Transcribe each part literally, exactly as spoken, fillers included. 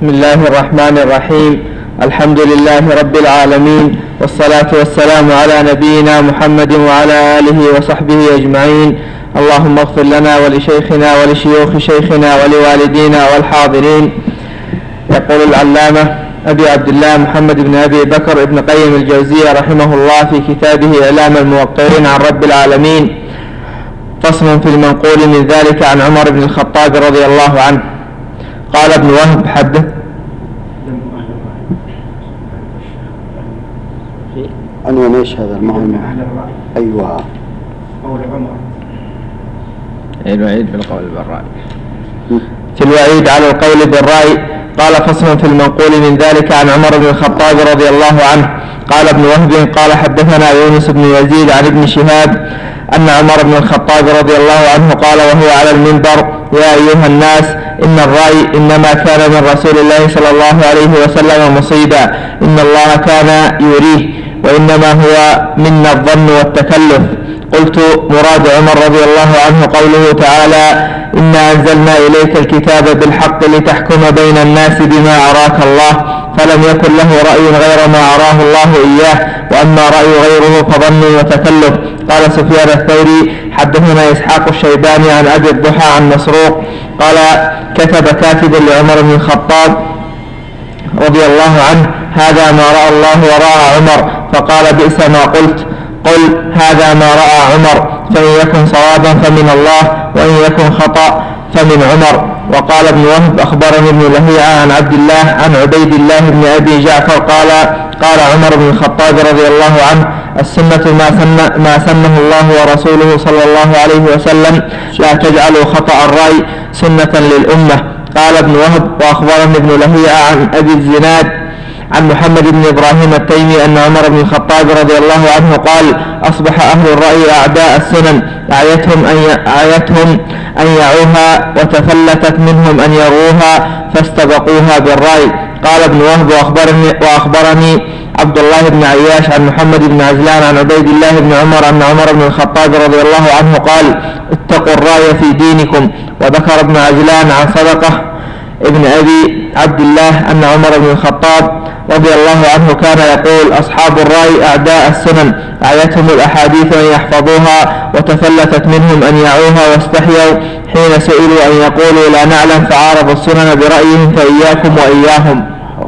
بسم الله الرحمن الرحيم. الحمد لله رب العالمين، والصلاة والسلام على نبينا محمد وعلى آله وصحبه أجمعين. اللهم اغفر لنا ولشيخنا ولشيوخ شيخنا ولوالدينا والحاضرين. يقول العلامة أبي عبد الله محمد بن أبي بكر ابن قيم الجوزية رحمه الله في كتابه إعلام الموقرين عن رب العالمين: فصل في المنقول من ذلك عن عمر بن الخطاب رضي الله عنه. قال ابن وهب: حدث عنوان ايش هذا المهم؟ ايوه قول عمر الوعيد بالقول بالرأي. في الوعيد على القول بالرأي. قال: فصل في المنقول من ذلك عن عمر بن الخطاب رضي الله عنه. قال ابن وهب: قال حدثنا يونس بن يزيد عن ابن شهاب أن عمر بن الخطاب رضي الله عنه قال وهو على المنبر: يا أيها الناس، إن الرأي إنما كان من رسول الله صلى الله عليه وسلم مصيبا، إن الله كان يريه، وإنما هو منا الظن والتكلف. قلت: مراد عمر رضي الله عنه قوله تعالى: إنا أنزلنا إليك الكتاب بالحق لتحكم بين الناس بما أراك الله، فلم يكن له رأي غير ما أراه الله إياه، وأما رأي غيره فظن وتكلف. قال سفيان الثوري: حدثنا إسحاق الشيباني عن أبي الضحى عن مسروق قال: كتب كاتب لعمر بن الخطاب رضي الله عنه: هذا ما رأى الله ورأى عمر، فقال: بئس ما قلت، قل هذا ما رأى عمر، فإن يكن صوابا فمن الله، وإن يكن خطأ فمن عمر. وقال ابن وهب: أخبرني ابن لهيعة عن عبد الله عن عبيد الله بن أبي جعفر قال: قال عمر بن الخطاب رضي الله عنه: السنة ما, سن ما سنه الله ورسوله صلى الله عليه وسلم، لا تجعلوا خطأ الرأي سنة للأمة. قال ابن وهب: وأخبرني ابن لهيعة عن أبي الزناد عن محمد بن إبراهيم التيمي أن عمر بن الخطاب رضي الله عنه قال: أصبح أهل الرأي أعداء السنن، أعيتهم أن, أعيتهم أن يعوها، وتفلتت منهم أن يروها، فاستبقوها بالرأي. قال ابن وهب: وأخبرني, وأخبرني عبد الله بن عياش عن محمد بن عجلان عن عبيد الله بن عمر أن عمر بن الخطاب رضي الله عنه قال: اتقوا الرأي في دينكم. وذكر ابن عجلان عن صدقة ابن أبي عبد الله أن عمر بن الخطاب رضي الله عنه كان يقول: أصحاب الرأي أعداء السنن، أعيتهم الأحاديث أن يحفظوها، وتفلتت منهم أن يعوها، واستحيوا حين سئلوا أن يقولوا لا نعلم، فعارضوا السنن برأيهم، فإياكم وإياهم.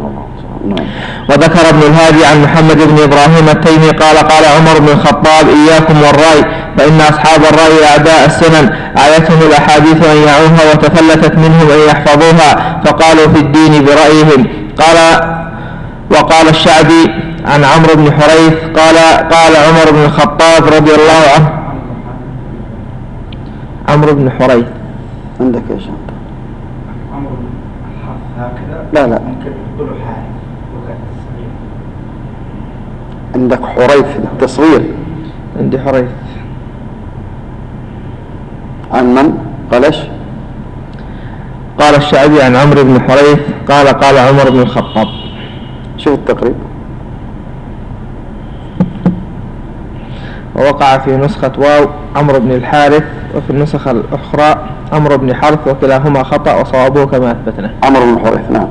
وذكر ابن الهادي عن محمد بن إبراهيم التيمي قال: قال عمر بن الخطاب: إياكم والرأي، فإن أصحاب الرأي أعداء السنن، أعيتهم الأحاديث أن يعوها، وتفلتت منهم أن يحفظوها، فقالوا في الدين برأيهم. قال وقال الشعبي عن عمرو بن حريث قال: قال عمر بن الخطاب رضي الله عنه. عمرو بن حريث عندك ايش انت؟ عمرو هكذا؟ لا لا، ممكن تقولوا حال وكذا. عندك حريث التصوير؟ عندي حريث. عن من؟ قال ايش؟ قال الشعبي عن عمرو بن حريث قال: قال عمر بن الخطاب. شوف التقريب. ووقع في نسخة واو عمرو بن الحارث، وفي النسخة الأخرى عمرو بن حرث، وكلاهما خطأ وصوابه كما أثبتنا. عمرو بن حريث. نعم.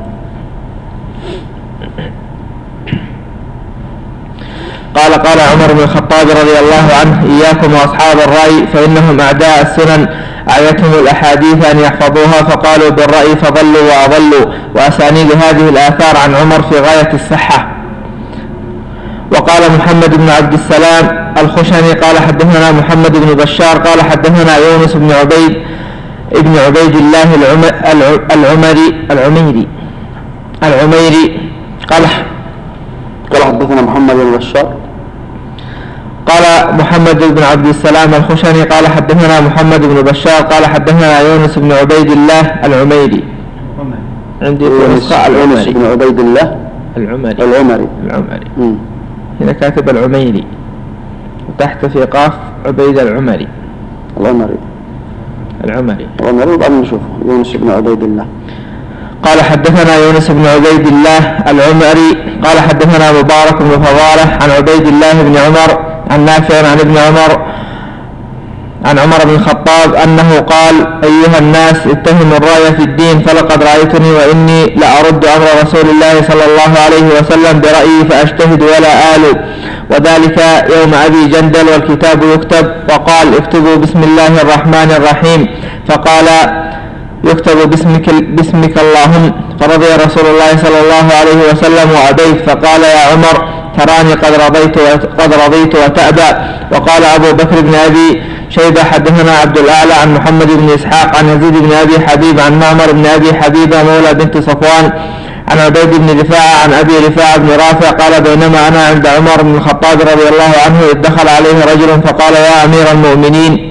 قال: قال عمر بن الخطاب رضي الله عنه: إياكم وأصحاب الرأي، فإنهم أعداء السنن، أعيتهم الأحاديث أن يحفظوها، فقالوا بالرأي فضلوا وأضلوا. وأسانيد هذه الآثار عن عمر في غاية الصحة. وقال محمد بن عبد السلام الخشني قال: حدثنا محمد بن بشار قال: حدثنا يونس بن عبيد ابن عبيد الله العمري العميري العميري قال قال حدثنا محمد بن بشار. قال محمد بن عبد السلام الخشني قال: حدثنا محمد بن بشار قال: حدثنا يونس بن عبيد الله العميري. عندي يونس بن عبيد الله العمري العمري العمري هنا كاتب العميري، وتحت في قاف عبيد العمري العمري العمري العمري وبعدين نشوفه يونس بن عبيد الله. قال: حدثنا يونس بن عبيد الله العمري قال: حدثنا مبارك بن فضالة عن عبيد الله بن عمر عن نافع عن ابن عمر عن عمر بن الخطاب أنه قال: أيها الناس اتهموا الرأي في الدين، فلقد رأيتني وإني لأرد أمر رسول الله صلى الله عليه وسلم برأيي فأجتهد ولا آل، وذلك يوم أبي جندل والكتاب يكتب، وقال: اكتبوا بسم الله الرحمن الرحيم، فقال: يكتب باسمك, باسمك اللهم، فرضي رسول الله صلى الله عليه وسلم وأبيت، فقال: يا عمر تراني قد رضيت قد رضيت وتأبى. وقال أبو بكر بن أبي شيبة: حدثنا عبد الأعلى عن محمد بن إسحاق عن يزيد بن أبي حبيب عن معمر بن أبي حبيبة مولى بنت صفوان عن عبيد بن رفاعة عن أبي رفاعة بن رافع قال: بينما أنا عند عمر بن الخطاب رضي الله عنه إذ دخل عليه رجل فقال: يا أمير المؤمنين،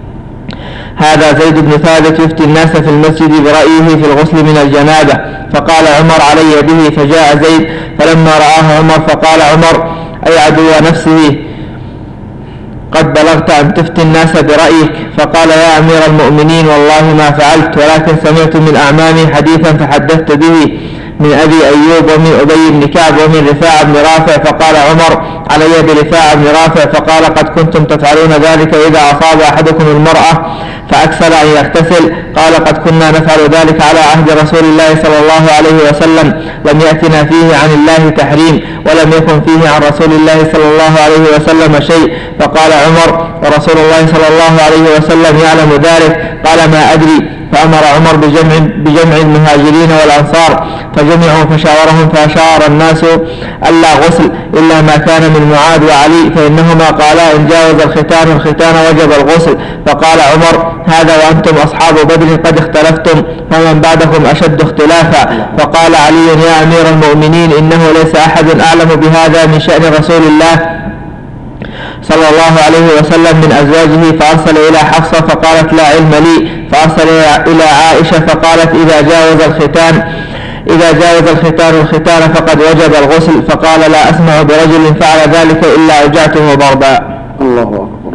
هذا زيد بن ثابت يفتي الناس في المسجد برأيه في الغسل من الجنابة. فقال عمر: علي به. فجاء زيد فلما رآه عمر فقال عمر: أي عدو نفسه، قد بلغت أن تفتي الناس برأيك. فقال: يا أمير المؤمنين، والله ما فعلت، ولكن سمعت من أعمامي حديثا فحدثت به من أبي أيوب ومن أبي بن كعب ومن رفاعة بن رافع. فقال عمر: علي برفاعة بن رافع. فقال: قد كنتم تفعلون ذلك إذا أصاب أحدكم المرأة فأكثر أن يغتسل. قال: قد كنا نفعل ذلك على عهد رسول الله صلى الله عليه وسلم، لم يأتنا فيه عن الله تحريم، ولم يكن فيه عن رسول الله صلى الله عليه وسلم شيء. فقال عمر: ورسول الله صلى الله عليه وسلم يعلم ذلك. قال: ما أدري. فأمر عمر بجمع, بجمع المهاجرين والأنصار فجمعوا فشاورهم، فأشار الناس ألا غسل إلا ما كان من معاذ وعلي، فإنهما قالا: إن جاوز الختان الختان وجب الغسل. فقال عمر: هذا وأنتم أصحاب بدر قد اختلفتم، فمن بعدكم أشد اختلافا. فقال علي: يا أمير المؤمنين، إنه ليس أحد أعلم بهذا من شأن رسول الله صلى الله عليه وسلم من أزواجه. فأرسل إلى حفصة فقالت: لا علم لي. فأرسل إلى عائشة فقالت: إذا جاوز الختان إذا جاوز الختان الختان فقد وجب الغسل. فقال: لا أسمع برجل فعل ذلك إلا أوجعته ضربا. الله أكبر.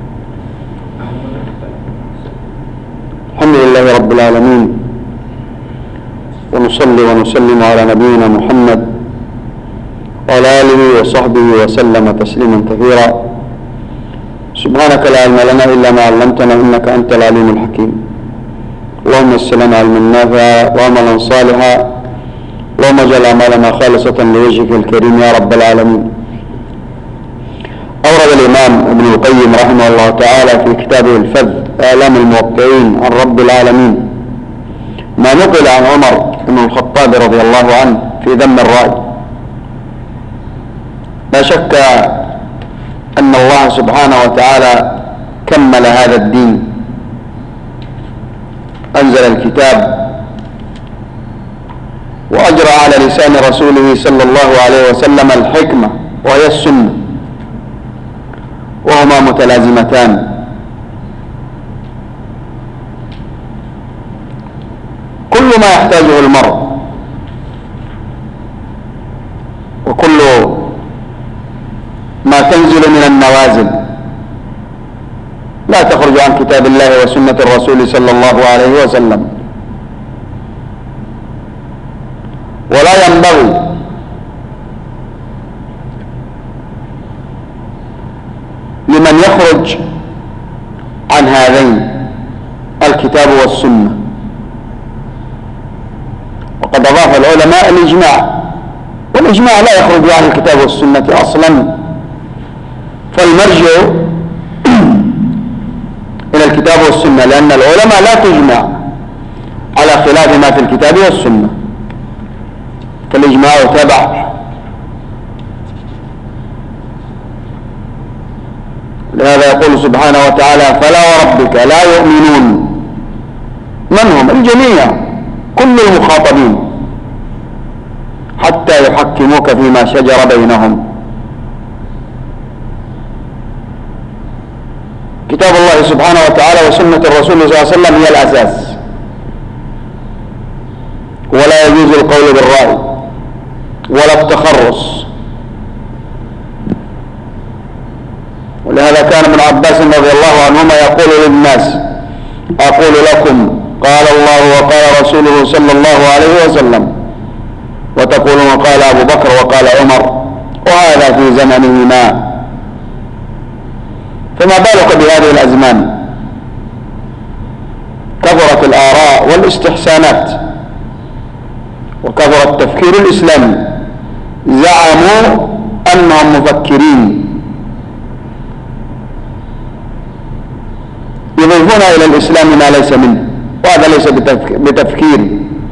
الحمد لله رب العالمين، ونصلي ونسلم على نبينا محمد وعلى آله وصحبه وسلم تسليما كثيرا. سبحانك لا علم لنا إلا ما علمتنا، إنك أنت العليم الحكيم. اللهم يسر لنا علما نافعا وعملا صالحا، اللهم اجعل أعمالنا خالصة لوجهك الكريم يا رب العالمين. أورد الإمام ابن القيم رحمه الله تعالى في كتابه الفذ إعلام الموقعين عن رب العالمين ما نقل عن عمر بن الخطاب رضي الله عنه في ذم الرأي. لا شك أن الله سبحانه وتعالى كمل هذا الدين، أنزل الكتاب وأجرى على لسان رسوله صلى الله عليه وسلم الحكمة وهي السنة، وهما متلازمتان. كل ما يحتاجه المرء وكل ما تنزل من النوازل لا تخرج عن كتاب الله وسنة الرسول صلى الله عليه وسلم، ولا ينبغي لمن يخرج عن هذين الكتاب والسنة. وقد أضاف العلماء الإجماع، والإجماع لا يخرج عن الكتاب والسنة أصلا، فالمرجع إلى الكتاب والسنة، لأن العلماء لا تجمع على خلاف ما في الكتاب والسنة، فالإجماع تبع. لهذا يقول سبحانه وتعالى: فلا وربك لا يؤمنون. من هم؟ الجميع، كل المخاطبين، حتى يحكموك فيما شجر بينهم. كتاب الله سبحانه وتعالى وسنة الرسول صلى الله عليه وسلم هي الأساس، ولا يجوز القول بالرأي ولا التخرص. ولهذا كان ابن عباس رضي الله عنهما يقول للناس: أقول لكم قال الله وقال رسوله صلى الله عليه وسلم، وتقولون قال أبو بكر وقال عمر، وهذا في زمنهما، فما بالك بهذه الأزمان وكثرت الآراء والاستحسانات وكثر التفكير الإسلامي زعموا أنهم مفكرين يضيفون إلى الإسلام ما ليس منه، وهذا ليس بتفكير،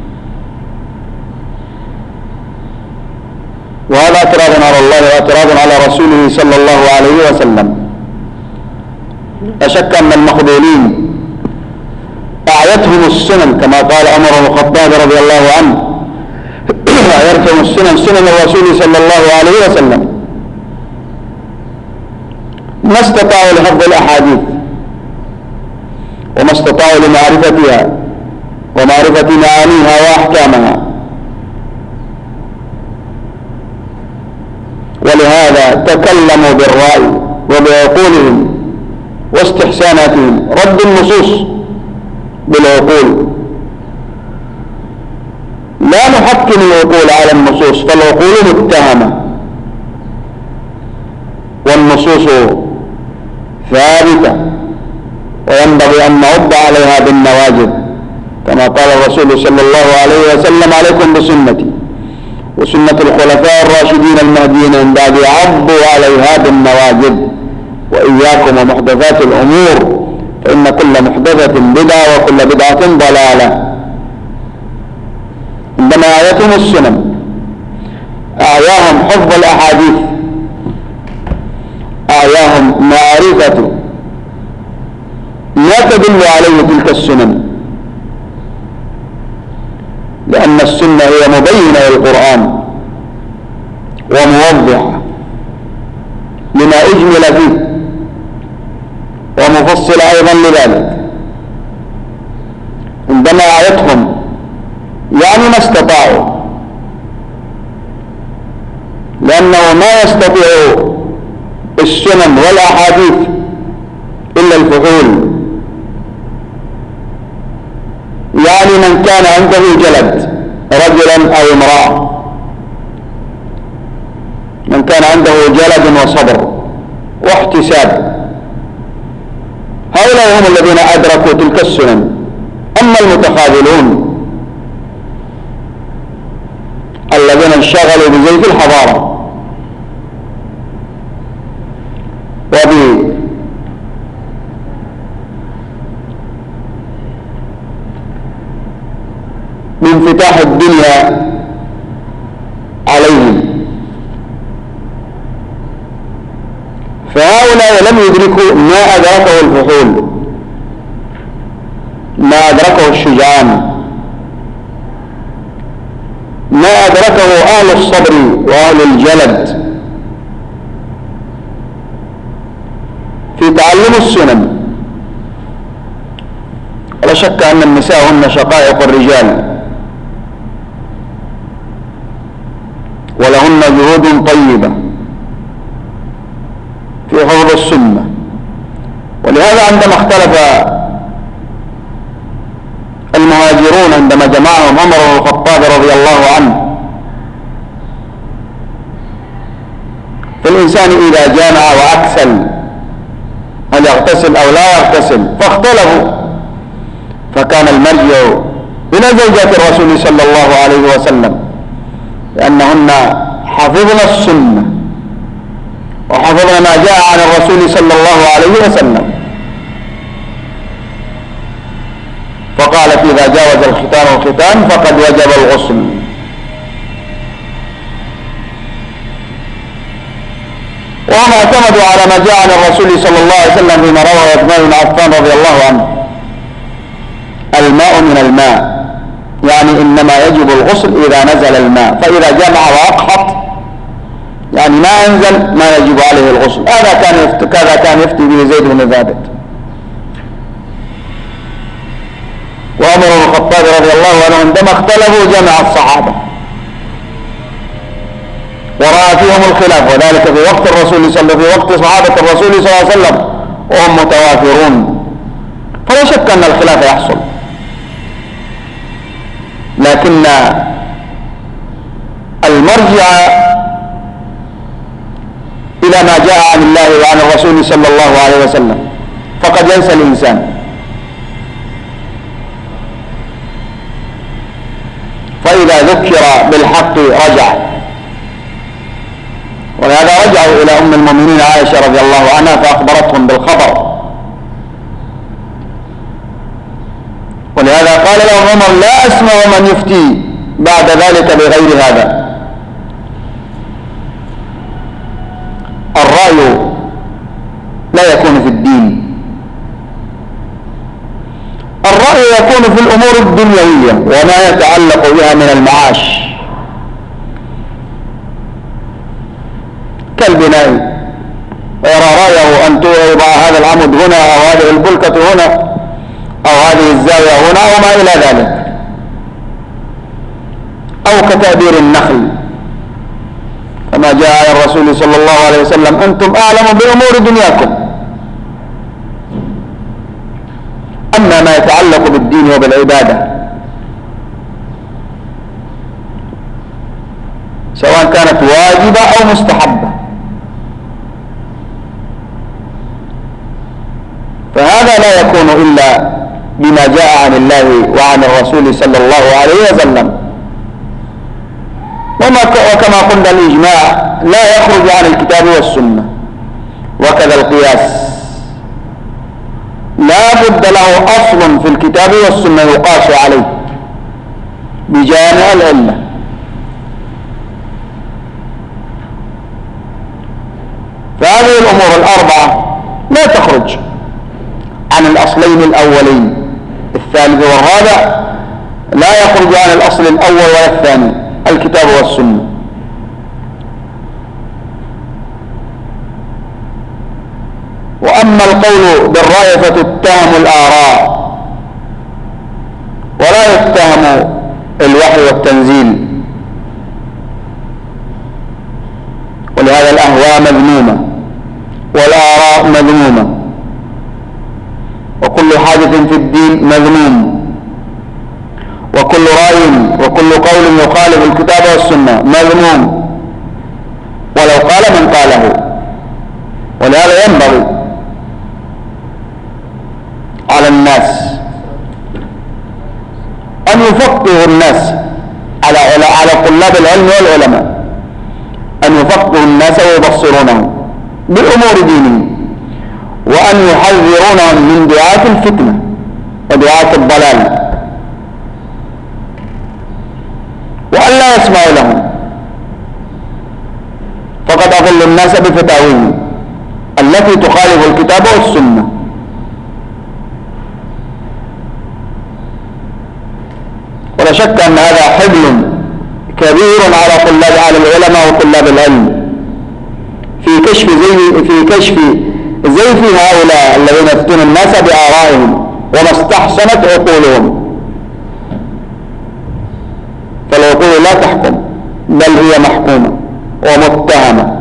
وهذا اعتراض على الله واعتراض على رسوله صلى الله عليه وسلم. لا شك أن المخذولين أعيتهم السنن كما قال عمر بن الخطاب رضي الله عنه أعيتهم السنن سنن الرسول صلى الله عليه وسلم، ما استطاعوا لحفظ الأحاديث وما استطاعوا لمعرفتها ومعرفة معانيها وأحكامها، ولهذا تكلموا بالرأي وبعقولهم واستحساناتهم، رد النصوص بالعقول. لا نحكم العقول على النصوص، فالعقول متهمة والنصوص ثابتة، وينبغي أن نعض عليها بالنواجذ كما قال الرسول صلى الله عليه وسلم: عليكم بسنتي وسنة الخلفاء الراشدين المهديين من بعد، عضوا عليها بالنواجذ، وإياكم ومحدثات الأمور فإن كل محدثة بدعة وكل بدعة ضلالة. عندما آيتهم السنن أعياهم حفظ الأحاديث، أعياهم معرفة ما تدل عليه تلك السنن، لأن السنة هي مبينة للقرآن وموضحة لما أجمل فيه ومفصل أيضا لذلك. عندما آيتهم يعني ما استطاعوا، لأنه ما يستطيع السنن والأحاديث إلا الفحول، يعني من كان عنده جلد رجلا أو امرأة، من كان عنده جلد وصبر واحتساب، هؤلاء هم الذين أدركوا تلك السنن. أما المتخاذلون الذين انشغلوا بزيف الحضارة وب بانفتاح الدنيا عليهم، فهؤلاء لم يدركوا ما أدركه الفحول، ما أدركه الشجعان، ما أدركه أهل الصبر وأهل الجلد في تعلم السنن. ولا شك أن النساء هن شقائق الرجال، ولهن جهود طيبة في حفظ السنة. ولهذا عندما اختلف المهاجرون عندما جمعهم عمر بن الخطاب رضي الله عنه فالإنسان إذا جامع وأكسل هل يغتسل أو لا يغتسل، فاختلفوا، فكان المرجع إلى زوجات الرسول صلى الله عليه وسلم، لأنهن حفظن السنة وحفظن ما جاء عن الرسول صلى الله عليه وسلم. فقالت: إذا جاوز الختان الختان فقد وجب الغسل. وهم اعتمدوا على ما جاء عن الرسول صلى الله عليه وسلم فيما روى عثمان بن عفان رضي الله عنه: الماء من الماء، يعني إنما يجب الغسل إذا نزل الماء، فإذا جمع وأقحط يعني ما أنزل ما يجب عليه الغسل. هذا كان يفتي كذا كان يفتي به زيد بن ثابت. وعمر بن الخطاب رضي الله عنه عندما اختلفوا جمع الصحابة ورأى فيهم الخلاف، وذلك في وقت الرسول صلى في وقت صحابة الرسول صلى الله عليه وسلم وهم متوافرون، فلا شك أن الخلاف يحصل، لكن المرجع إلى ما جاء عن الله وعن الرسول صلى الله عليه وسلم، فقد ينسى الإنسان فإذا ذكر بالحق رجع. ولهذا رجعوا إلى أم المؤمنين عائشة رضي الله عنها فأخبرتهم بالخبر. ولهذا قال لهم عمر: لا أسمع من يفتي بعد ذلك بغير هذا. الرأي لا يكون في الدين، الرأي يكون في الأمور الدنيوية وما يتعلق بها من المعاش كالبناء، ويرى رأيه أن يوضع هذا العمود هنا أو هذه البلكة هنا أو هذه الزاوية هنا أو ما إلى ذلك، أو كتأبير النخل كما جاء على الرسول صلى الله عليه وسلم: أنتم أعلم بأمور دنياكم. أما ما يتعلق بالدين وبالعبادة سواء كانت واجبة أو مستحبة فهذا لا يكون إلا بما جاء عن الله وعن الرسول صلى الله عليه وسلم. وكما قلنا الإجماع لا يخرج عن الكتاب والسنة، وكذا القياس لا بد له أصل في الكتاب والسنة يقاس عليه بجامع العلة. فهذه الأمور الأربعة لا تخرج عن الأصلين الأولين، الثالث والرابع لا يخرج عن الأصل الأول ولا الثاني، الكتاب والسنة. وأما القول بالرأي فتتهم الآراء ولا يتهم الوحي والتنزيل، ولهذا الأهواء مذمومة والآراء مذمومة، وكل حادث في الدين مذموم، وكل رأي وكل قول يخالف الكتاب والسنة مذموم ولو قال من قاله. ولهذا ينبغي على الناس أن يفقهوا الناس على على طلاب العلم والعلماء، أن يفقهوا الناس ويبصرونهم بأمور دينهم، وأن يحذرونهم من دعاة الفتنة ودعاة الضلال، وأن لا يسمعوا لهم، فقد أضل الناس بفتاويهم التي تخالف الكتاب والسنة. ولا شك أن هذا حبل كبير على طلاب على العلماء وطلاب العلم في كشف زي في كشف زيف هؤلاء الذين يفتون الناس بآرائهم وما استحسنت عقولهم. فالعقول لا تحكم بل هي محكومة ومتهمة.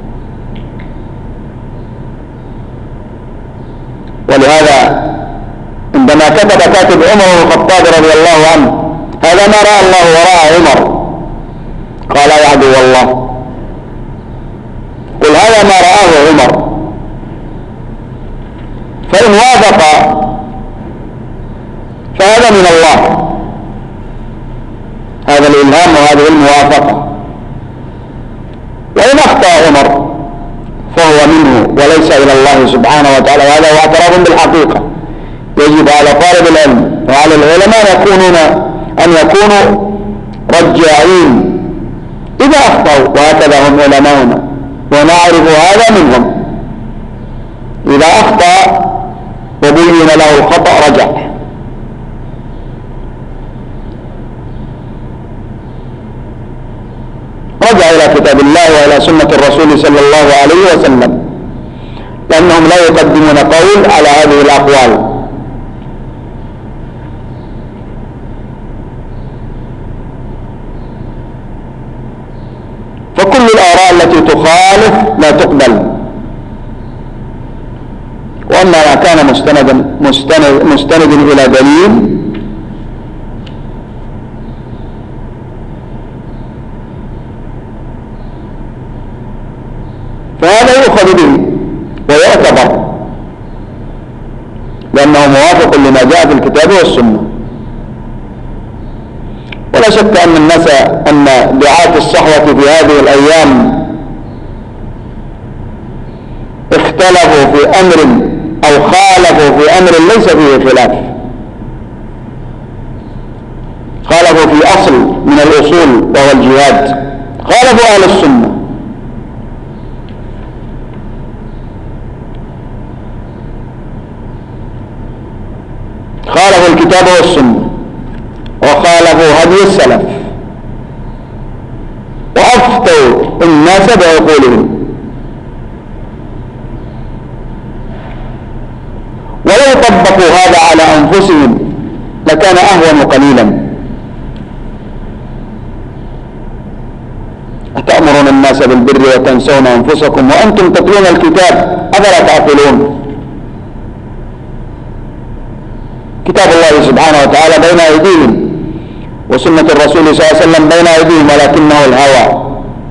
ولهذا عندما كتب كاتب عمر بن الخطاب رضي الله عنه: هذا ما رأى الله وراء عمر، قال: يا عدو الله، قل هذا ما رآه عمر، فإن وافق فهذا من الله، هذا الإلهام وهذه الموافقة، وإن أخطأ عمر فهو منه وليس إلى الله سبحانه وتعالى. وهذا هو اعتراف بالحقيقة. يجب على طالب العلم وعلى العلماء يكونون أن يكونوا رجاعين إذا أخطأوا، وهكذا هم علماؤنا ونعرف هذا منهم. إذا أخطأ وبين له الخطأ رجع. رجع إلى كتاب الله وإلى سنة الرسول صلى الله عليه وسلم، لأنهم لا يقدمون قول على هذه الأقوال. فكل الآراء التي تخالف لا تقبل، وأما ما كان مستندا مستند, مستند إلى دليل فهذا يؤخذ به ويعتبر، لأنه موافق لما جاء في الكتاب والسنة. ولا شك أن الناس أن دعاة الصحوة في هذه الأيام اختلفوا في أمر أو خالفوا في أمر ليس فيه خلاف، خالفوا في أصل من الأصول وهو الجهاد، خالفوا أهل السنة. خالفوا الكتاب والسنة وخالفوا هدي السلف وأفتوا الناس بعقولهم. ولو طبقوا هذا على أنفسهم لكان أهون قليلا. أتأمرون الناس بالبر وتنسون أنفسكم وأنتم تتلون الكتاب أفلا تعقلون؟ كتاب الله سبحانه وتعالى بين أيديهم وسنة الرسول صلى الله عليه وسلم بين أيديهم، ولكنه الهوى.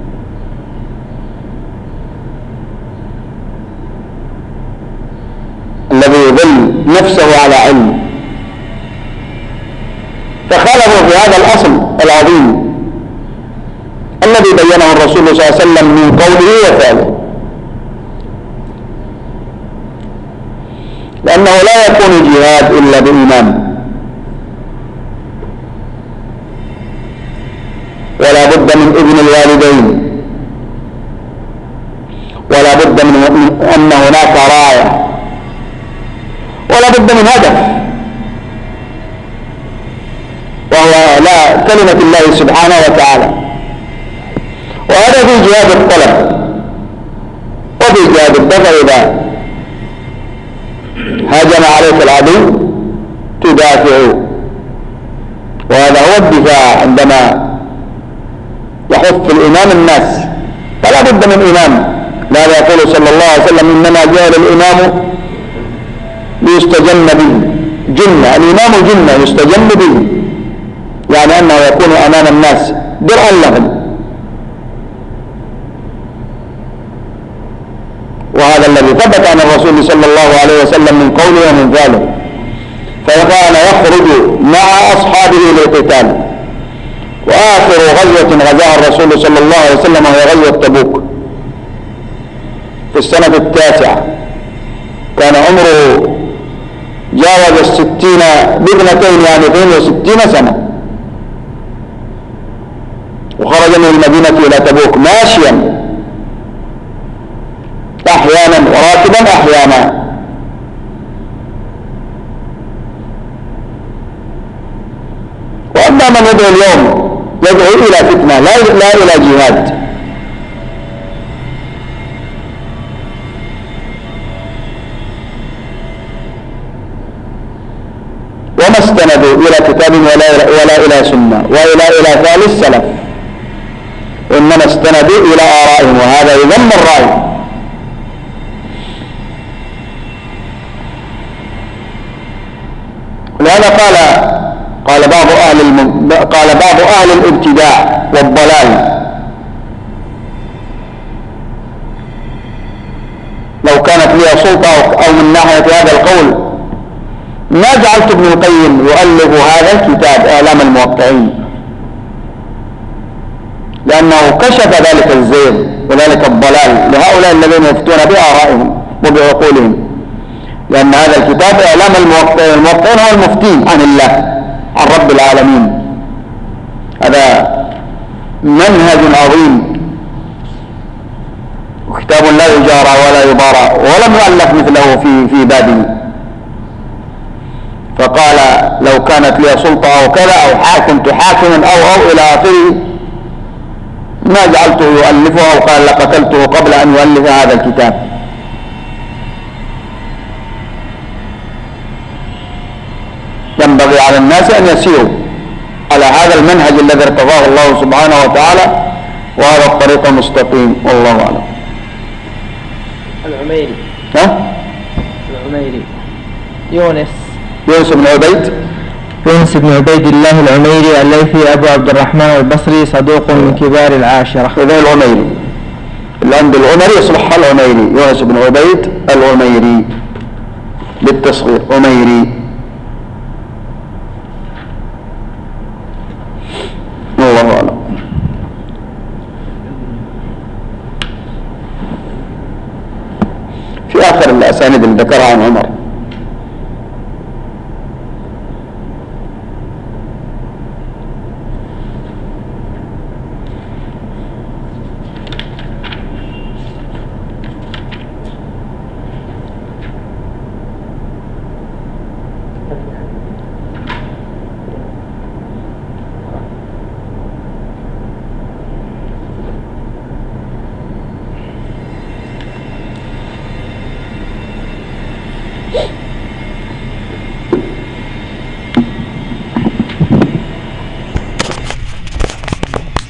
الذي يضل نفسه على علم. فخالفوا في هذا الأصل العظيم الذي بينه الرسول صلى الله عليه وسلم من قوله وفعله، لأنه لا يكون جهاد إلا بإيمان، ولا بد من إذن الوالدين، ولا بد من أن هناك راية، ولا بد من هدف، وهو لا كلمة الله سبحانه وتعالى. وهذا في جهاد الطلب وفي جهاد الدفع. إذا هاجم عليك العدو تدافع، وهذا هو الدفاع. عندما يحث الإمام الناس فلا بد من إمام. لا يقول صلى الله عليه وسلم إنما جعل الإمام ليستجن به جنة. الإمام جنة يستجن به، يعني أنه يكون أمام الناس درعا لهم. وهذا الذي ثبت عن الرسول صلى الله عليه وسلم من قوله ومن فعله. فكان يخرج مع أصحابه للقتال. وآخر غزوة غزاها الرسول صلى الله عليه وسلم هي غزوة تبوك في السنة التاسعة. كان عمره جاوز الستين بابنتين، يعني اثنين وستين سنة، وخرج من المدينة إلى تبوك ماشيا أحيانا وراكبا أحيانا. وأما من يدعو اليوم يدعو إلى فتنة لا, لا إلى جهاد. وما استندوا إلى كتاب ولا, ولا إلى سنة وإلى إلى فعل السلف، إنما استندوا إلى آرائهم، وهذا يذم الرأي. ولهذا قال قال بعض أهل الم... قال بعض أهل الابتداع والضلال لو كانت لي سلطة أو من ناحية هذا القول ما جعلت ابن القيم يؤلف هذا الكتاب إعلام الموقعين، لأنه كشف ذلك الزيغ وذلك الضلال لهؤلاء الذين يفتون بآرائهم وبعقولهم. لأن هذا الكتاب إعلام الموقعين، الموقعين هو المفتين عن الله عن رب العالمين. هذا منهج عظيم وكتاب لا يجارى ولا يبارى، ولم يؤلف مثله في في بابه. فقال لو كانت لي سلطة أو كذا أو حاكم حاكم أو أو إلى آخره ما جعلته يؤلفه، أو قال لقتلته قبل أن يؤلف هذا الكتاب. ينبغي على الناس أن يسيروا على هذا المنهج الذي ارتضاه الله سبحانه وتعالى، وهذا الطريق المستقيم، والله أعلم. العميري ها؟ العميري يونس يونس بن عبيد يونس بن عبيد الله العميري الليثي أبو عبد الرحمن البصري، صدوق من كبار العاشرة. إذا العميري اللي عند العمري يصبح العميري. يونس بن عبيد العميري بالتصغير عميري. في آخر الأسانيد اللي ذكرها عن عمر.